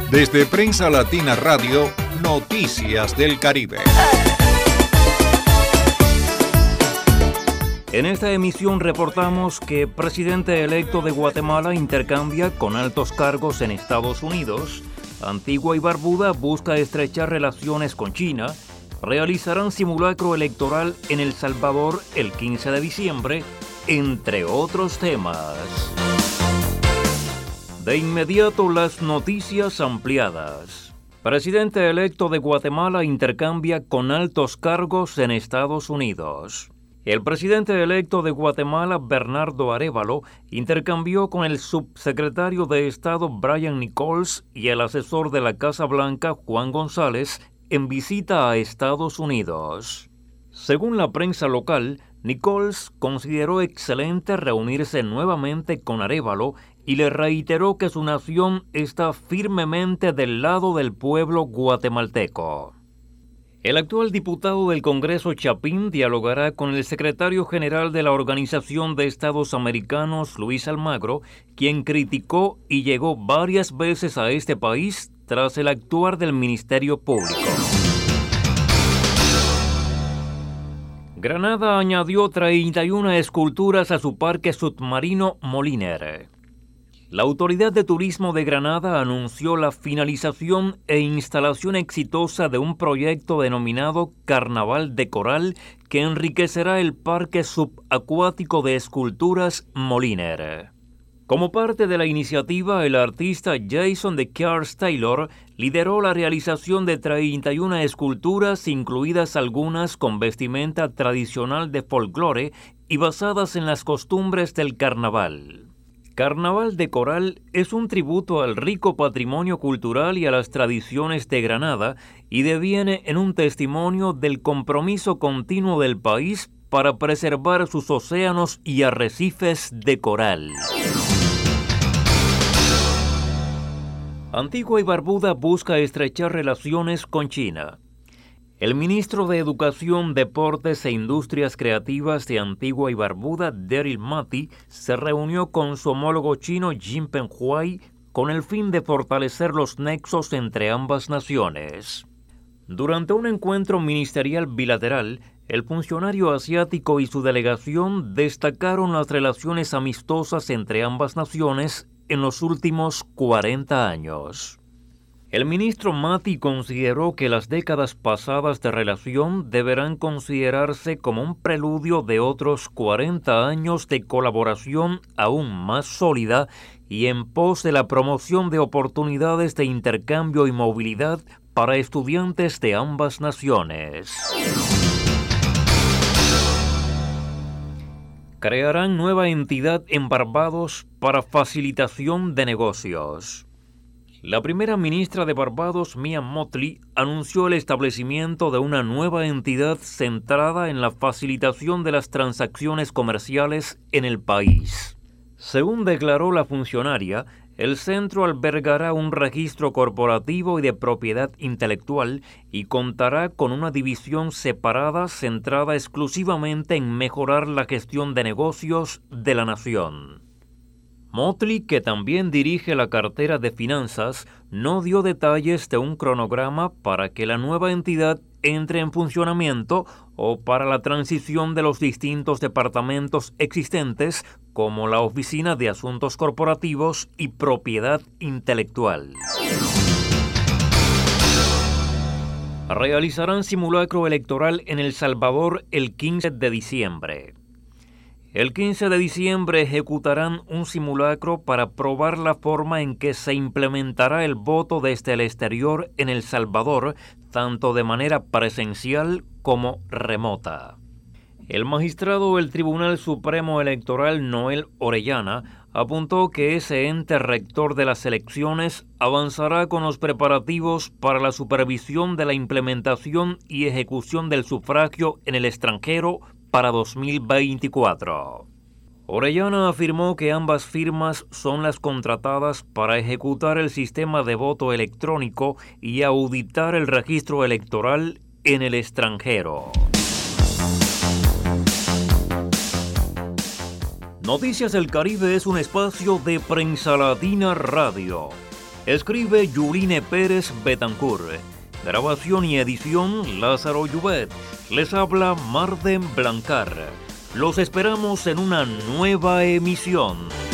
Desde Prensa Latina Radio, Noticias del Caribe. En esta emisión reportamos que presidente electo de Guatemala intercambia con altos cargos en Estados Unidos. Antigua y Barbuda busca estrechar relaciones con China. Realizarán simulacro electoral en El Salvador el 15 de diciembre, entre otros temas. De inmediato, las noticias ampliadas. Presidente electo de Guatemala intercambia con altos cargos en Estados Unidos. El presidente electo de Guatemala, Bernardo Arévalo, intercambió con el subsecretario de Estado Brian Nichols y el asesor de la Casa Blanca, Juan González, en visita a Estados Unidos. Según la prensa local, Nichols consideró excelente reunirse nuevamente con Arévalo y le reiteró que su nación está firmemente del lado del pueblo guatemalteco. El actual diputado del Congreso Chapín dialogará con el secretario general de la Organización de Estados Americanos, Luis Almagro, quien criticó y llegó varias veces a este país tras el actuar del Ministerio Público. Granada añadió 31 esculturas a su parque submarino Moliner. La Autoridad de Turismo de Granada anunció la finalización e instalación exitosa de un proyecto denominado Carnaval de Coral que enriquecerá el parque subacuático de esculturas Moliner. Como parte de la iniciativa, el artista Jason de Cars Taylor lideró la realización de 31 esculturas, incluidas algunas con vestimenta tradicional de folclore y basadas en las costumbres del carnaval. Carnaval de Coral es un tributo al rico patrimonio cultural y a las tradiciones de Granada y deviene en un testimonio del compromiso continuo del país para preservar sus océanos y arrecifes de coral. Antigua y Barbuda busca estrechar relaciones con China. El ministro de Educación, Deportes e Industrias Creativas de Antigua y Barbuda, Daryl Mati, se reunió con su homólogo chino Jinpeng Huai con el fin de fortalecer los nexos entre ambas naciones. Durante un encuentro ministerial bilateral, el funcionario asiático y su delegación destacaron las relaciones amistosas entre ambas naciones en los últimos 40 años. El ministro Mati consideró que las décadas pasadas de relación deberán considerarse como un preludio de otros 40 años de colaboración aún más sólida y en pos de la promoción de oportunidades de intercambio y movilidad para estudiantes de ambas naciones. Crearán nueva entidad en Barbados para facilitación de negocios. La primera ministra de Barbados, Mia Mottley, anunció el establecimiento de una nueva entidad centrada en la facilitación de las transacciones comerciales en el país. Según declaró la funcionaria, el centro albergará un registro corporativo y de propiedad intelectual y contará con una división separada centrada exclusivamente en mejorar la gestión de negocios de la nación. Mottley, que también dirige la cartera de finanzas, no dio detalles de un cronograma para que la nueva entidad entre en funcionamiento o para la transición de los distintos departamentos existentes, como la Oficina de Asuntos Corporativos y Propiedad Intelectual. Realizarán simulacro electoral en El Salvador el 15 de diciembre. El 15 de diciembre ejecutarán un simulacro para probar la forma en que se implementará el voto desde el exterior en El Salvador, tanto de manera presencial como remota. El magistrado del Tribunal Supremo Electoral, Noel Orellana, apuntó que ese ente rector de las elecciones avanzará con los preparativos para la supervisión de la implementación y ejecución del sufragio en el extranjero para 2024. Orellana afirmó que ambas firmas son las contratadas para ejecutar el sistema de voto electrónico y auditar el registro electoral en el extranjero. Noticias del Caribe es un espacio de Prensa Latina Radio. Escribe Yuline Pérez Betancourt. Grabación y edición Lázaro Llubet. Les habla Marden Blancar. Los esperamos en una nueva emisión.